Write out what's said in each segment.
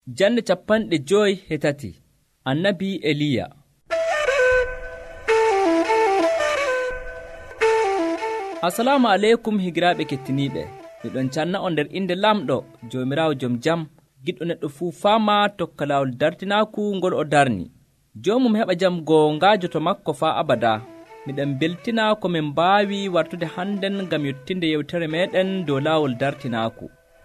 Jande 53 Annabi Eliya. Assalamu alaikum higiraɓe kettiniɓe. Miɗon canna on nder inde lamɗo Jomirawo jom jam, giɗɗo neɗɗo fuu faama tokka lawol dartinaku ngol o darni. Jomum heɓa jam gongajo to makko fa abada. Miɗen beltina ko min mbaawi wartude hannden ngam yottinde yewtere meɗen dow lawol dartinaku.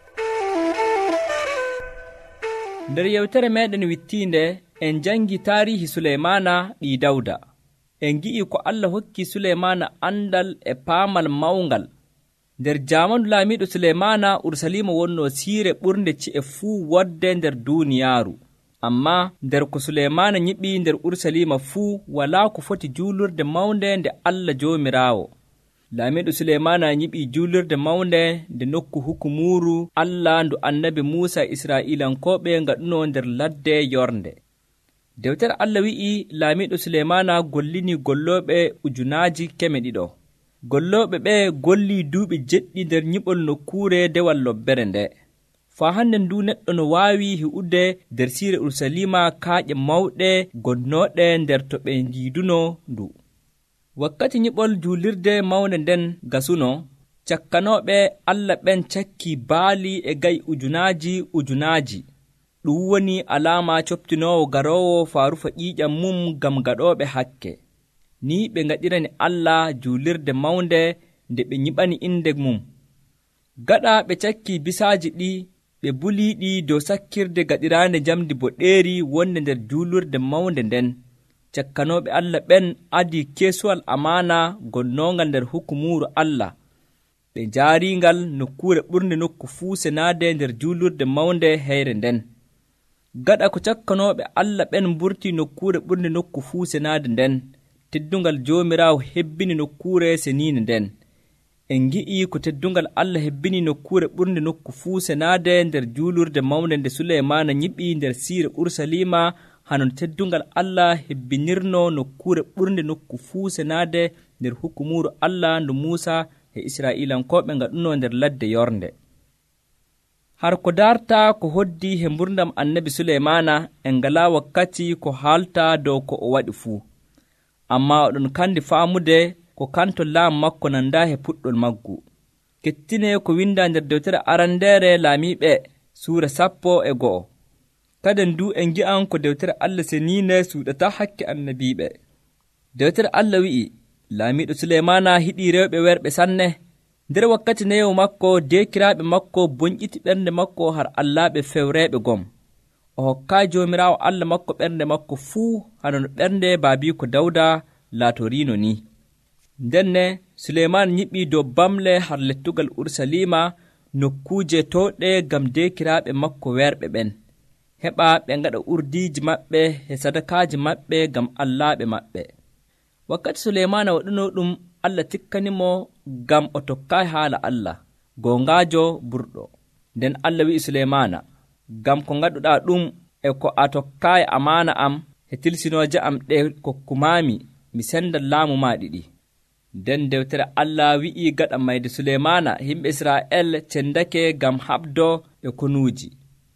Nder yewtere meɗen wittinde en jangi tarihi Suleymana ɗi Dawda. En gi'i ko Allah hokki Suleymana andal e paamal mawngal. Nder jamanu laamiɗo Suleymana Urusalima wonno siire ɓurnde ci'e fuu wodde nder duniyaaru. Amma nder ko Suleymana nyiɓi nder Urusalima fuu wala ko foti juulurde mawnde nde Allah Jomirawo. Laamiɗo Suleymana nyiɓi juulurde mawnde nde nokku hukumuru Allah ndu annabi Musa Isra'ilankoɓe ngaɗuno nder ladde Yornde. Dewtere Allah wi'i laamiɗo Suleymana gollini golloɓe 200,000. Golloɓe ɓe golli duuɓi jeɗɗi nder nyiɓol nokkure dewal lobbere nde. Fa hande ndu neɗɗo no waawi hi'ude nder siire Urusalima kaaƴe mawɗe gonnoɗe nder to ɓe jiiduno ndu. Wakkati nyiɓol juulirde mawnde nden gasuno, cakkanoɓe Allah ɓen cakki baali e gay ujunaji. Ɗum woni alama coptinowo garowo faarufa ƴiiƴam mum gam gaɗoɓe hakke. Ni ɓe ngaɗirani Allah juulirde mawnde nde ɓe nyiɓani inde mum. Gaɗa ɓe cakki bisaaji ɗi, ɓe buliɗi dow sakkirde gaɗirande jamdi boɗeeri wonde nder juulurde mawnde nden. Cakkanoɓe Allah ɓen adi kesuwal amana gonnongal nder hukumuru Allah. Ɓe jaaringal nokkure ɓurde nokku fuu senade nder juulurde mawnde heyre nden. Gaɗa ko cakkanoɓe Allah ɓen mburti nokkure ɓurde nokku fuu senade nden, teddungal Jomirawo hebbini nokkure senine nden. En gi'i ko teddungal Allah hebbini nokkure ɓurde nokku fuu senade nder juulurde mawnde nde Suleymana nyiɓi nder siire Urusalima, hanon teddungal Allah hebbinirno nokkure ɓurde nokku fuu senade nder hukumuru Allah ndu Musa e Isra'ilankoɓe ngaɗuno nder ladde Yornde. Har ko darta ko hoddi he mburdam annabi Suleymana en ngala wakkati ko haalta dow ko o waɗi fuu. Amma oɗon kandi faamude ko kanto laam makko nanda he puɗɗol maggu. Kettine ko winda nder dewtere arandere laamiɓe suura 11. Kaden du en gi'an ko dewtere Allah senine suuɗata hakke annabiɓe. Dewtere Allah wi'i laamiɗo Suleymana hiɗi rewɓe werɓe sanne. Nder wakkati neyo makko dekiraɓe makko bonƴiti ɓernde makko har allaɓe fewreɓe gom. O hokkai Jomirawo Allah makko ɓernde makko fuu hanono ɓernde baabiko Dawda laatorino ni. Ndenne Suleymana nyiɓi dow bamle har lettugal Urusalima nokkuje towɗe gam dekiraɓe makko werɓe ɓen, heɓa ɓe ngaɗa urdiji maɓɓe e sadakaji maɓɓe gam allaɓe maɓɓe. Wakkati Suleymana waɗuno ɗum, Allah tikkanimo gam o tokkai haala Allah, gongajo burɗo. Nden Allah wi'i Suleymana, gam ko ngaɗuɗa ɗum e ko a tokkai amana am e tilsinoje am ɗe kokkumami, mi sendan laamu ma ɗiɗi. Nden dewtere Allah wi'i gaɗa mayde Suleymana himɓe Isra'el cendake gam habdo e konuji.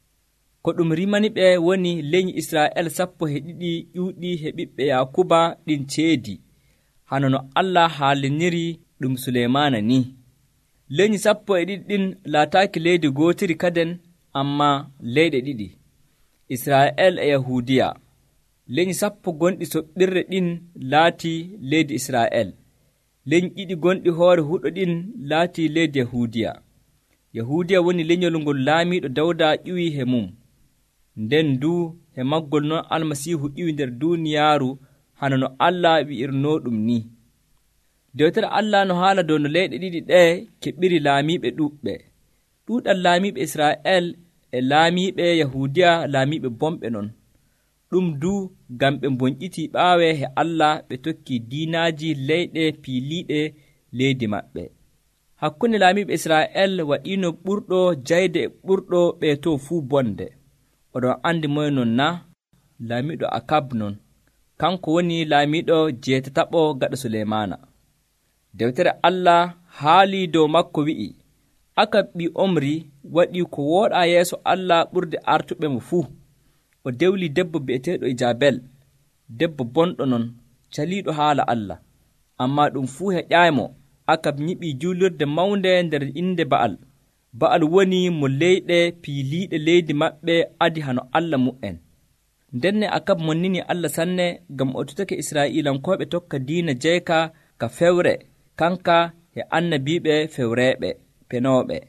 Ko ɗum rimani ɓe woni leñi Isra'el 12 ƴuuɗi he ɓiɓɓe Yakuba ɗin ceedi, hanono Allah haaliniri ɗum Suleymana ni. Leñi 12 ɗin laataki leydi gotiri kaden, amma leyɗe ɗiɗi, Isra'el e Yahudiya. Leñi 10 gonɗi soɓɓirre ɗin laati leydi Isra'el. Leñi 2 gonɗi hoore huɗo ɗin laati leydi Yahudiya. Yahudiya woni leñol ngol laamiɗo Dawda ƴiwi he mum. Nden du he maggol non Almasihu ƴiwi nder duniyaaru, hanono Allah wi'irno ɗum ni. Dewtere Allah no haala dow no leyɗe ɗiɗi ɗe keɓɓiri laamiɓe ɗuɓɓe. Ɗuɗal laamiɓe Isra'el e laamiɓe Yahudiya laamiɓe bomɓe non. Ɗum du gam ɓe bonƴiti ɓaawe he Allah, ɓe tokki diinaji leyɗe piiliɗe leydi maɓɓe. Hakkunde laamiɓe Isra'el waɗino ɓurɗo jayde e ɓurɗo ɓe to fuu bonde. Oɗon andi moy non na? Laamiɗo Akab non. Kanko woni laamiɗo 8 gaɗa Suleymana. Dewtere Allah haali dow makko wi'i, Akab ɓi Omri waɗi ko wooɗa yeeso Allah ɓurde artuɓe mo fuu. O dewli debbo bi'eteeɗo Ijabel, debbo bonɗo non, caliiɗo haala Allah. Ammaa ɗum fuu heƴaaymo. Akab nyiɓii juulirde mawnde nder innde Ba'al. Ba'al woni mo leyɗe piiliiɗe leydi maɓɓe adi hano Allah mu'en. Ndenne Akab monnini Allah sanne ngam o tutake Israa'iilankooɓe tokka diina jeyka ka fewre kanka e annabiiɓe fewreeɓe penooɓe.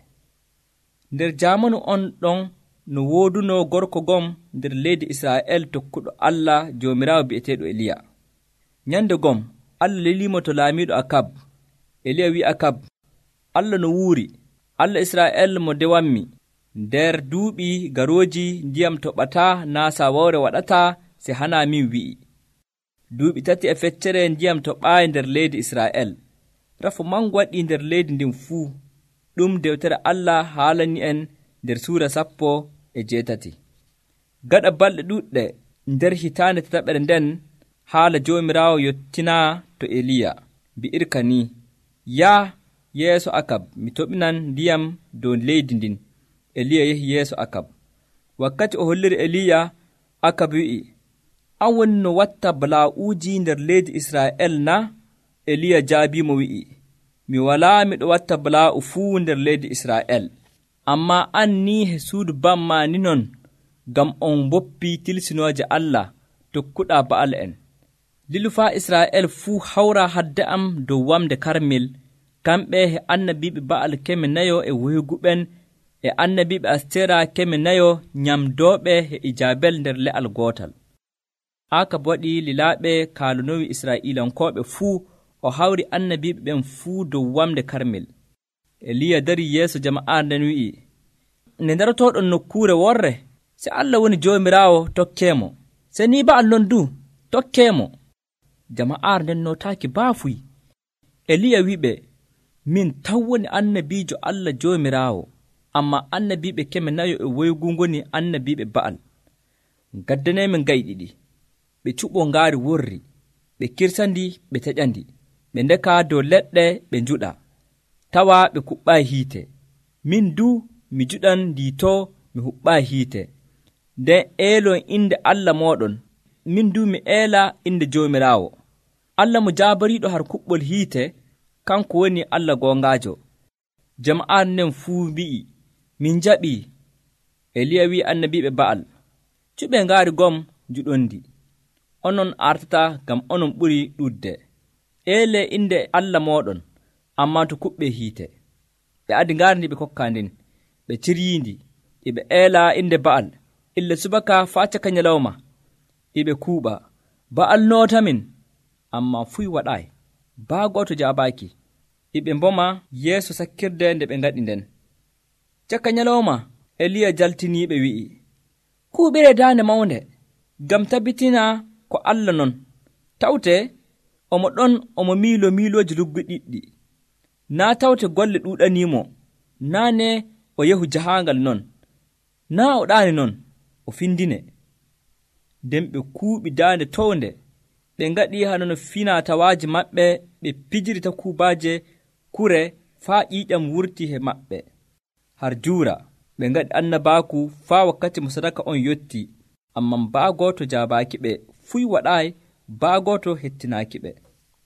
Nder jaamanu on ɗon no wooduno gorko gom nder leydi Israa'el tokkuɗo Allah joomiraawo bi'eteeɗo Eliya. Nyande gom Allah lelimo to laamiiɗo Akab. Eliya wi Akab, Allah no wuuri, Allah Israa'el mo dewammi, nder duuɓi garooji ndiyam toɓata naa sawawre waɗata se hana min wi'i. Duuɓi 3 e feccere ndiyam toɓaayi nder leydi Israa'el. Rafu mangu waɗi nder leydi ndin fuu. Ɗum dewtere Allah haalani en nder suura 18. Gaɗa balɗe ɗuɗɗe nder hitaande tataɓere nden, haala joomiraawo yottina to Eliya, bi'irka ni: Yaa yeeso Akab, mi toɓinan ndiyam dow leydi ndin. Eliya yehi yeeso Akab. Wakkati o holliri Eliya, Akab wi'i: An woni no watta balaa'uuji nder leydi Israa'el na? Eliya jaabiimo wi'i: Mi walaa miɗo watta balaa'u fuu nder leydi Israa'el. Ammaa an ni he suudu bamma ni non, ngam on boppi tilsinooje Allah tokkuɗaa Ba'al en. Lilufaa Israa'el fuu hawra hadde am dow wamde Karmel, kamɓe he annabiiɓe Ba'al 400 e woyguɓen e annabiiɓe Astera 400 nyamdooɓe he Ijabel nder le'al gootal. Akab waɗi lilaaɓe kaalunowi Israa'iilankooɓe fuu, o hawri annabiiɓe ɓen fuu dow wamde Karmel. Eliya dari yeeso jama'ar nden wi'i: Nde ndarotoɗon nokkuure worre, se Allah woni joomiraawo tokkeemo, se ni Ba'al non du tokkeemo. Jama'ar nden notaaki baafuy. Eliya wiɓe: Min taw woni annabiijo Allah joomiraawo, amma annabiiɓe 400 e woygu ngoni annabiiɓe Ba'al. Gaddaneemin gayɗiɗi. Ɓe cuɓo ngaari worri, ɓe kirsandi, ɓe teƴandi, ɓe ndeka dow leɗɗe ɓe njuɗa, tawa ɓe kuɓɓaayi hiite. Min du mi juɗan ndiito mi huɓɓaayi hiite. Nden eelon inde Allah mooɗon, min du mi eela inde joomiraawo. Allah mo jaabariiɗo har kuɓɓol hiite, kanko woni Allah goongaajo. Jama'ar nden fuu mbi'i: Min jaɓii. Eliya wi annabiiɓe Ba'al: Cuɓe ngaari gom njuɗondi. Onon artata ngam onon ɓuri ɗuɗde. Eele inde Allah mooɗon, ammaa to kuɓɓe hiite. Ɓe adi ngaari ndi ɓe kokkaa ndin, ɓe ciryiindi, iɓe eela inde Ba'al, ille subaka faa caka nyalawma, iɓe kuuɓa. Ba'al nootamin, ammaa fuy waɗaayi. Baa gooto jaabaaki. Iɓe mboma yeeso sakkirde nde ɓe ngaɗi nden. Caka nyalawma, Eliya jaltiniiɓe wi'i: Kuuɓire daande mawnde, ngam tabbitina ko Allah non. Tawte omo ɗon omo miilo miilooji luggi ɗiɗɗi. Naa tawte golle ɗuuɗaniimo, naane o yehu jahaangal non, naa o ɗaani non, o findine. Nden ɓe kuuɓi daande townde, ɓe ngaɗi hano no finatawaaji maɓɓe, ɓe pijiri takuubaaje kure faa ƴiiƴam wurti he maɓɓe. Har juura, ɓe ngaɗi annabaaku faa wakkati mo sadaka on yotti, amman baa gooto jaabaaki ɓe, fuy waɗaayi, baa gooto hettinaaki ɓe.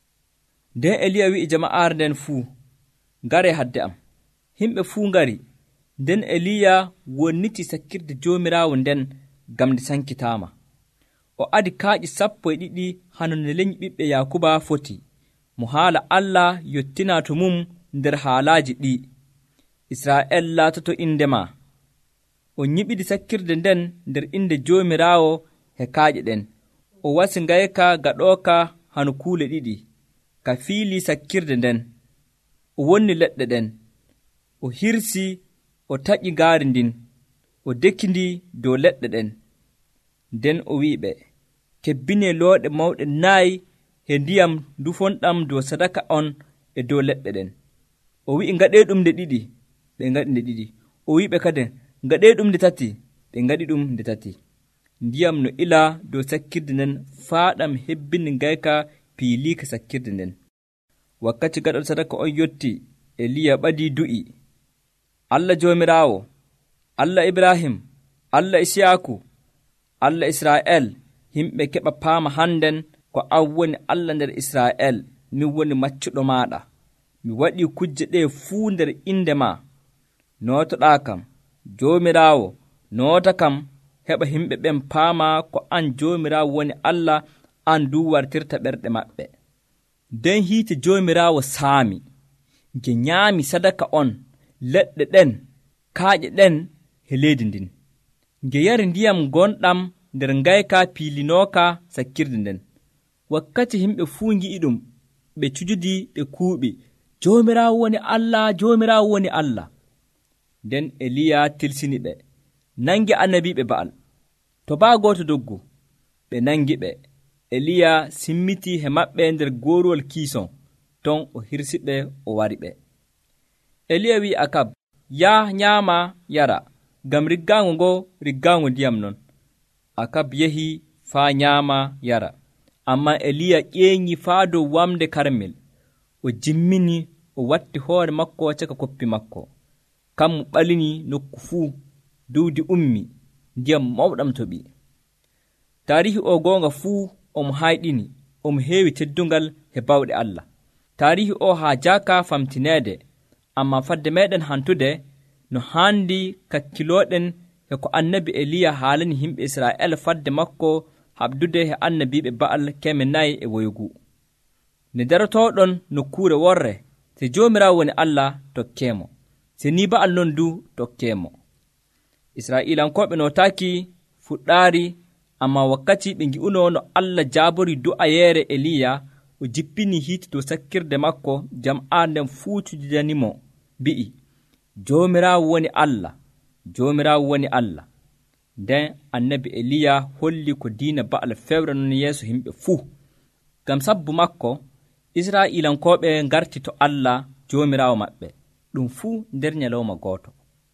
Nden Eliya wi'i jama'ar nden fuu: Ngare hadde am. Himɓe fuu ngari. Nden Eliya wonniti sakkirde joomiraawo nden ngam nde sankitaama. O adi kaaƴi 12 hano ne leñi ɓiɓɓe Yakuba foti, mo haala Allah yottina to mum nder haalaaji ɗi. Israa'el laatoto indema. O nyiɓidi sakkirde nden nder inde joomiraawo he kaaƴe ɗen. O wasi ngayka gaɗooka hano kuule 2, ka fiili sakkirde nden. O wonni leɗɗe ɗen. O hirsi, o taƴi ngaari ndin, o dekkindi dow leɗɗe ɗen. Nden o wi'iɓe: Kebbine looɗe mawɗe 4 he ndiyam dufonɗam dow sadaka on e dow leɗɗe ɗen. O wi'i: Ngaɗee ɗum nde 2. Ɓe ngaɗi nde 2. O wi'iɓe kadi: Ngaɗee ɗum nde 3. Ɓe ngaɗi ɗum nde 3. Ndiyam no ila dow sakkirde nden faa ɗam hebbini ngayka piiliika sakkirde nden. Wakkati gaɗol sadaka on yotti, Eliya ɓadii du'i. Allah joomiraawo, Allah Ibrahim, Allah Isiyaku, Allah Isra'el, himɓe keɓa paama hannden ko an woni Allah nder Isra'el, min woni maccuɗo maaɗa. Mi waɗii kujje ɗe fuu nder innde ma. Nootoɗaa kam, Joomiraawo, noota kam, heɓa himɓe ɓen paama ko an Joomiraawo woni Allah, an du wartirta ɓerɗe maɓɓe. Nden hiite Joomiraawo saami, nge nyaami sadaka on, leɗɗe ɗen, kaaƴe ɗen he leydi ndin. Nge yari ndiyam gonɗam nder ngayka piilinooka sakkirde nden. Wakkati himɓe fuu ngi'i ɗum, ɓe cujudi ɓe kuuɓi, Joomiraawo woni Allah, Joomiraawo woni Allah. Nden Eliya tilsini ɓe, nangi annabiiɓe Ba'al. To baa gooto doggu, ɓe nangi ɓe. Eliya simmiti he maɓɓe nder gooruwol kiison, ton o hirsi ɓe o wari ɓe. Eliya wi'i Akab, yah nyaama yara, ngam riggaango ngo riggaango ndiyam non. Akab yehi faa nyaama yara, amma Eliya ƴeeŋi faa dow wamde Karmel. O jimmini, o watti hoore makko caka koppi makko. Kammu ɓalini nokku fuu, duwdi ummi, ndiyam mawɗam toɓi. Taarihi o goonga fuu omo hayɗini, omo heewi teddungal he bawɗe Allah. Taarihi o haa jaaka famtineede, amma fadde meɗen hantude no haandi kakkilooɗen e ko annabi Eliya haalani himɓe Isra'el fadde makko haɓdude he annabiiɓe Ba'al 400 e woygu. Nde darotooɗon nokkuure worre, so Joomiraawo woni Allah tokkeemo, so ni Ba'al non du tokkeemo. Israa'iilankooɓe nootaaki fuɗɗaari, amma wakkati ɓe ngi'uno no Allah jaabori du'ayeere Eliya, o jippini hiite dow sakkirde makko, jam'aa nden fuu cujidanimo, bi'i, Joomiraawo woni Allah, Joomiraawo woni Allah. Nden annabi Eliya holli ko diina Ba'al fewre non yeeso himɓe fuu. Ngam sabbu makko, Israa'iilankooɓe ngarti to Allah Joomiraawo maɓɓe, ɗum fuu nder nyalawma gooto.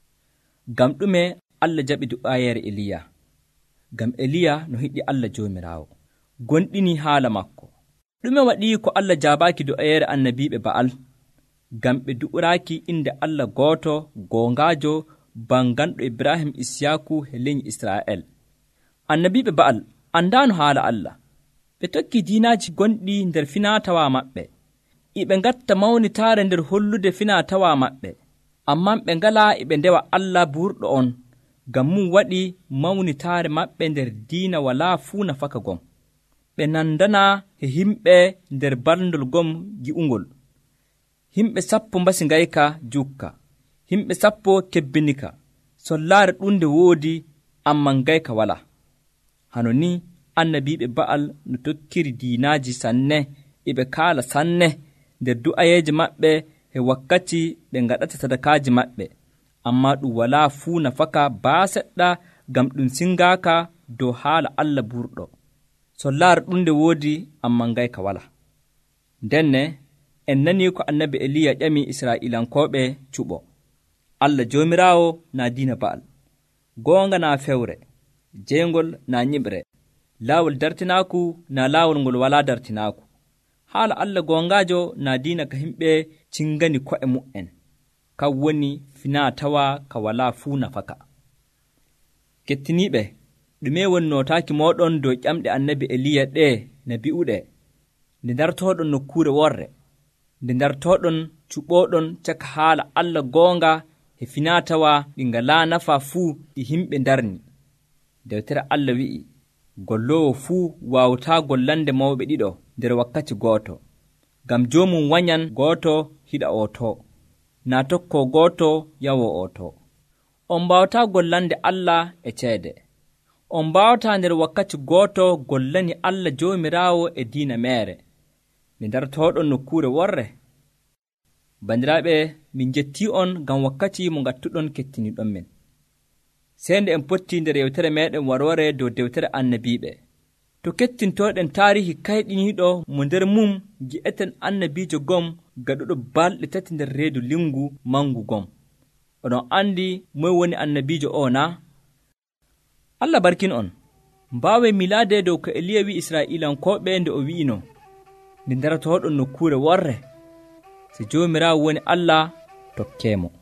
Ngam ɗume Allah jaɓi du'ayeere Eliya? Ngam Eliya no hiɗi Allah Joomiraawo, gonɗini haala makko. Ɗume waɗi ko Allah jaabaaki du'ayeere annabiiɓe Ba'al? Ngam ɓe du'uraaki inde Allah gooto goongaajo banganɗo Ibrahim Isiyaku he leñi Isra'el. Annabiiɓe Ba'al andaano haala Allah. Ɓe tokki diinaaji gonɗi nder finatawa maɓɓe. Iɓe ngatta mawnitaare nder hollude finatawa maɓɓe. Amman ɓe ngalaa eɓe ndewa Allah burɗo on, ngam mum waɗi mawnitaare maɓɓe nder diina walaa fuu nafaka gom. Ɓe nandana he himɓe nder barndol gom gi'ungol. Himɓe 10 mbasi ngayka jukka, himɓe 10 kebbinika, sollaare ɗunde woodi, amma ngayka wala. Hano ni annabiiɓe Ba'al no tokkiri diinaaji sanne, eɓe kaala sanne nder du'ayeeje maɓɓe he wakkati ɓe ngaɗata sadakaaji maɓɓe, amma ɗum walaa fuu nafaka baa seɗɗa, ngam ɗum singaaka dow haala Allah burɗo. Sollaare ɗunde woodi, amma ngayka wala. Ndenne en nani ko annabi Eliya ƴami Israa'iilankooɓe cuɓo. Allah Joomiraawo naa diina Ba'al, goonga naa fewre, jeygol naa nyiɓre, laawol dartinaaku naa laawol ngol walaa dartinaaku. Haala Allah goongaajo naa diina ka himɓe cingani ko'e mu'en, kan woni finatawa ka walaa fuu nafaka. Kettiniiɓe, ɗume woni nootaaki mooɗon dow ƴamɗe annabi Eliya ɗe na bi'uɗe, nde dartooɗon nokkuure worre, nde dartooɗon cuɓooɗon caka haala Allah goonga he finatawa ɗi ngalaa nafa fuu ɗi himɓe ndarni. Dewtere Allah wi'i, golloowo fuu waawataa gollande mawɓe ɗiɗo nder wakkati gooto, ngam joomum wanyan gooto hiɗa o to, naa tokkoo gooto yawo o to. On mbaawataa gollande Allah e ceede. On mbaawataa nder wakkati gooto gollani Allah Joomiraawo e diina meere, nde dartooɗon nokkuure worre. Bandiraaɓe, min jettii on ngam wakkati mo ngattuɗon kettiniɗon men. Seende en pottii nder yewtere meeɗen warware dow dewtere annabiiɓe. To kettintooɗen taarihi kayɗiniiɗo mo nder mum gi'eten annabiijo gom gaɗuɗo balɗe 3 nder reedu lingu mangu gom. Oɗon anndi moy woni annabiijo o na? Allah barkin on. Mbaawe milaade dow ko Eliya wi Israa'iilankooɓe nde o wi'ino, nde daratooɗon nokkuure worre, so Joomiraawo woni Allah tokkeemo.